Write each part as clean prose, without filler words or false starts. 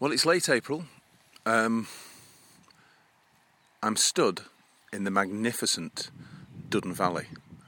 Well, it's late April. I'm stood in the magnificent Duddon Valley.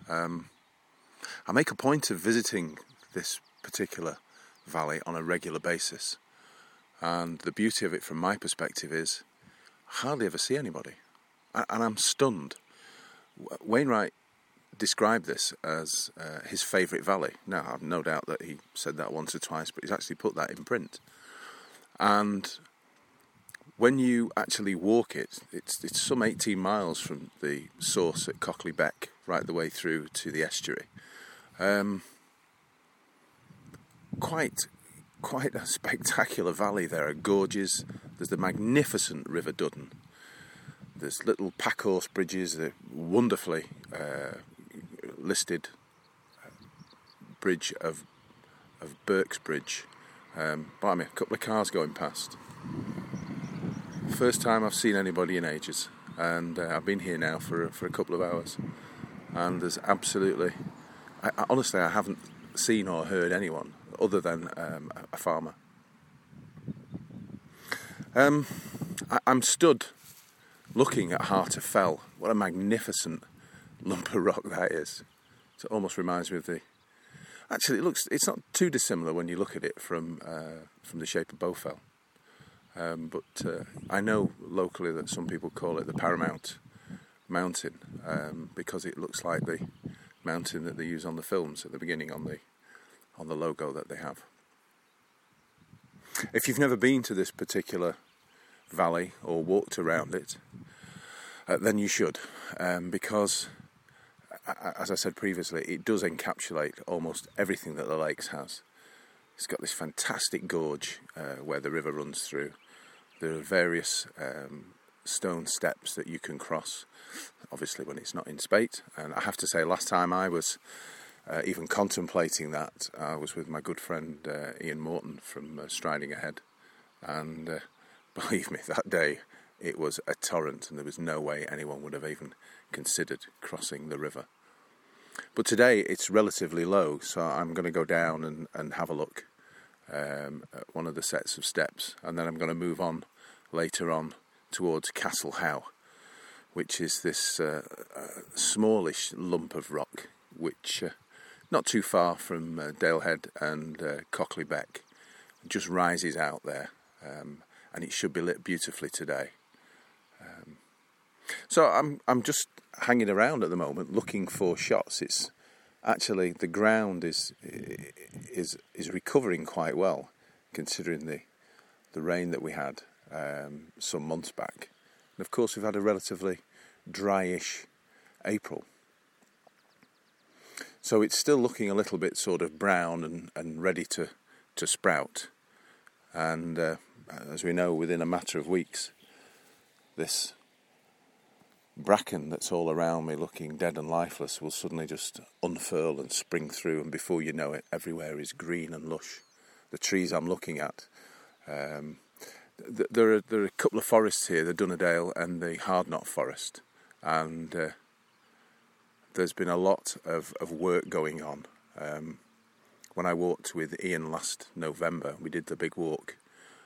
I make a point of visiting this particular valley on a regular basis, and the beauty of it from my perspective is I hardly ever see anybody, and I'm stunned. Wainwright described this as his favourite valley. Now, I've no doubt that he said that once or twice, but he's actually put that in print. And when you actually walk it, it's some 18 miles from the source at Cockley Beck right the way through to the estuary. Quite a spectacular valley. There are gorges. There's the magnificent River Duddon. There's little packhorse bridges, the wonderfully listed bridge of Burke's Bridge. Blimey, a couple of cars going past. First time I've seen anybody in ages, and I've been here now for a couple of hours, and there's absolutely, honestly, I haven't seen or heard anyone other than a farmer. I'm stood looking at Harter Fell. What a magnificent lump of rock that is. It almost reminds me of actually, it's not too dissimilar when you look at it from the shape of Bowfell. But I know locally that some people call it the Paramount Mountain because it looks like the mountain that they use on the films at the beginning on the logo that they have. If you've never been to this particular valley or walked around it, then you should, because as I said previously, it does encapsulate almost everything that the Lakes has. It's got this fantastic gorge where the river runs through. There are various stone steps that you can cross, obviously when it's not in spate. And I have to say, last time I was even contemplating that, I was with my good friend Ian Morton from Striding Ahead. And believe me, that day it was a torrent and there was no way anyone would have even considered crossing the river. But today it's relatively low, so I'm going to go down and have a look at one of the sets of steps, and then I'm going to move on later on towards Castle How, which is this smallish lump of rock, which not too far from Dalehead and Cockley Beck, just rises out there, and it should be lit beautifully today. So I'm just hanging around at the moment looking for shots. It's actually, the ground is recovering quite well, considering the rain that we had some months back. And of course we've had a relatively dryish April. So it's still looking a little bit sort of brown and ready to sprout. And as we know, within a matter of weeks, this bracken that's all around me looking dead and lifeless will suddenly just unfurl and spring through, and before you know it, everywhere is green and lush. The trees I'm looking at, there are a couple of forests here, the Dunnerdale and the Hardknot Forest, and there's been a lot of work going on. When I walked with Ian last November, we did the big walk.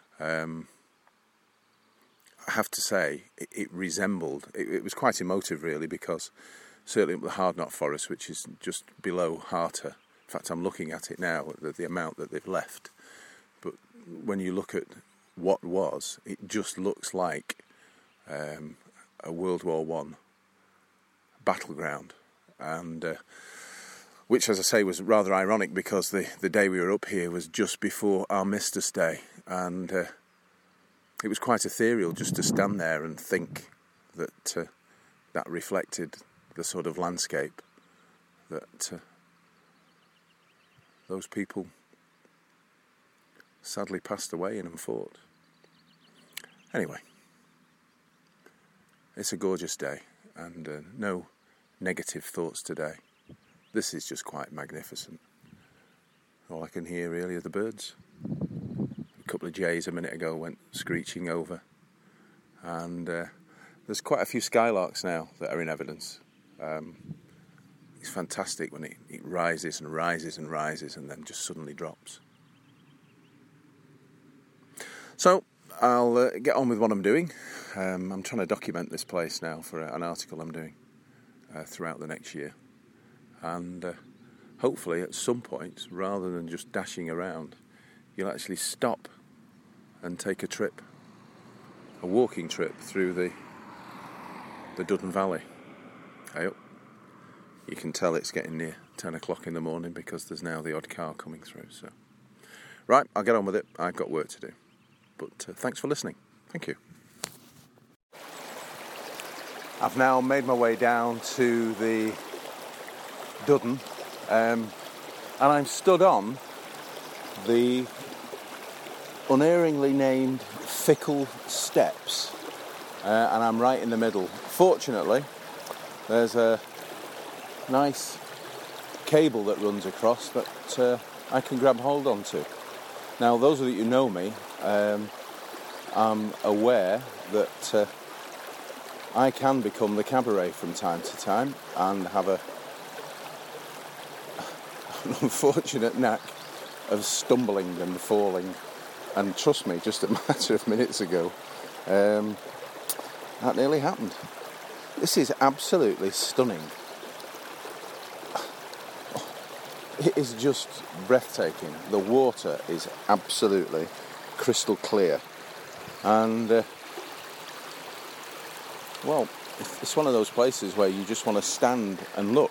I have to say, it resembled, it was quite emotive really, because certainly the Hardknot Forest, which is just below Harter, in fact I'm looking at it now, the amount that they've left, but when you look at what was, it just looks like a World War I battleground, and which, as I say, was rather ironic because the day we were up here was just before Armistice Day, and it was quite ethereal just to stand there and think that that reflected the sort of landscape that those people sadly passed away in and fought. Anyway, it's a gorgeous day, and no negative thoughts today. This is just quite magnificent. All I can hear really are the birds. A couple of jays a minute ago went screeching over, and there's quite a few skylarks now that are in evidence. It's fantastic when it rises and rises and rises and then just suddenly drops. So I'll get on with what I'm doing. I'm trying to document this place now for an article I'm doing throughout the next year. And hopefully at some point, rather than just dashing around, you'll actually stop and take a trip, a walking trip through the Duddon Valley. Hey up. You can tell it's getting near 10 o'clock in the morning because there's now the odd car coming through. So, right, I'll get on with it. I've got work to do. But thanks for listening. Thank you. I've now made my way down to the Duddon, and I'm stood on the unerringly named Fickle Steps, and I'm right in the middle. Fortunately, there's a nice cable that runs across that I can grab hold onto. Now, those of you who know me, I'm aware that I can become the cabaret from time to time and have an unfortunate knack of stumbling and falling. And trust me, just a matter of minutes ago, that nearly happened. This is absolutely stunning. It is just breathtaking. The water is absolutely crystal clear. And, well, it's one of those places where you just want to stand and look.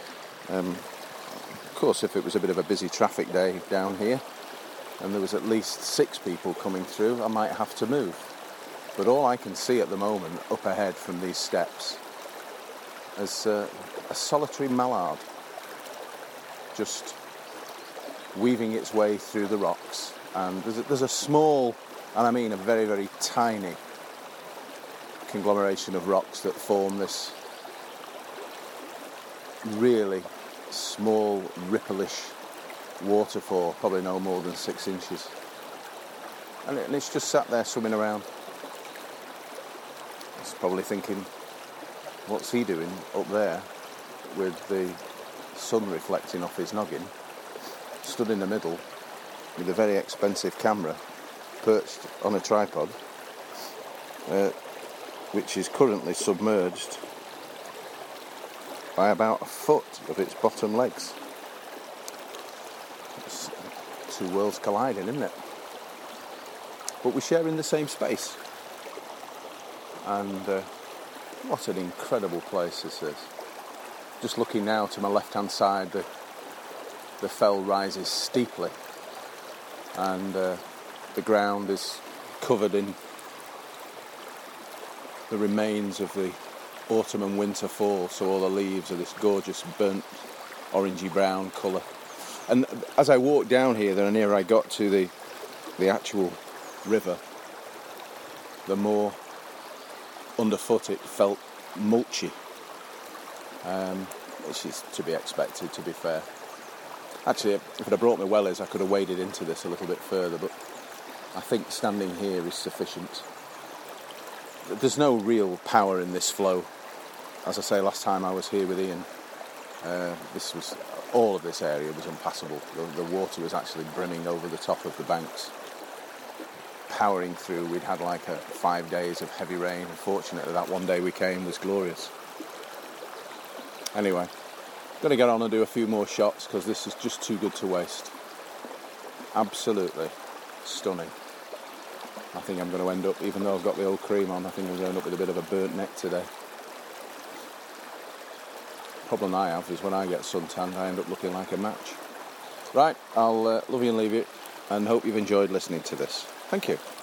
Of course, if it was a bit of a busy traffic day down here, and there was at least 6 people coming through, I might have to move. But all I can see at the moment, up ahead from these steps, is a solitary mallard, just weaving its way through the rocks. And there's a small, and I mean a very, very tiny conglomeration of rocks that form this really small, rippleish waterfall, probably no more than 6 inches. And it's just sat there swimming around. It's probably thinking, what's he doing up there with the sun reflecting off his noggin, stood in the middle with a very expensive camera perched on a tripod, which is currently submerged by about a foot of its bottom legs. It's 2 worlds colliding, isn't it? But we share in the same space. And what an incredible place this is. Just looking now to my left-hand side, the fell rises steeply, and the ground is covered in the remains of the autumn and winter fall, so all the leaves are this gorgeous burnt orangey brown colour. And as I walked down here, the nearer I got to the actual river, the more underfoot it felt mulchy, which is to be expected, to be fair. Actually, if it had brought me wellies, I could have waded into this a little bit further, but I think standing here is sufficient. There's no real power in this flow. As I say, last time I was here with Ian, all of this area was impassable. The water was actually brimming over the top of the banks, powering through. We'd had like 5 days of heavy rain. Unfortunately, that one day we came was glorious. Anyway, going to get on and do a few more shots because this is just too good to waste. Absolutely stunning. I think I'm going to end up, even though I've got the old cream on, I think I'm going to end up with a bit of a burnt neck today. Problem I have is when I get suntanned, I end up looking like a match. Right, I'll love you and leave you, and hope you've enjoyed listening to this. Thank you.